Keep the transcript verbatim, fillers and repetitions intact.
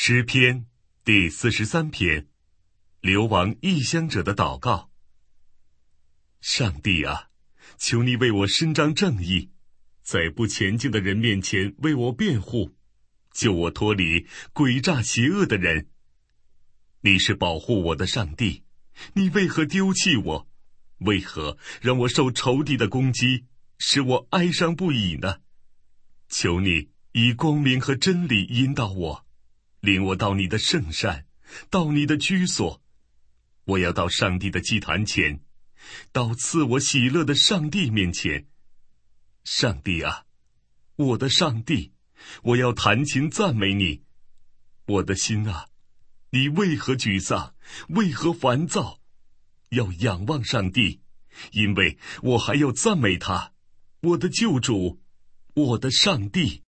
诗篇第四十三篇，流亡异乡者的祷告。上帝啊，求你为我伸张正义，在不前进的人面前为我辩护，救我脱离诡诈邪恶的人。你是保护我的上帝，你为何丢弃我？为何让我受仇敌的攻击，使我哀伤不已呢？求你以光明和真理引导我，领我到你的圣山，到你的居所。我要到上帝的祭坛前，到赐我喜乐的上帝面前。上帝啊，我的上帝，我要弹琴赞美你。我的心啊，你为何沮丧？为何烦躁？要仰望上帝，因为我还要赞美他，我的救主，我的上帝。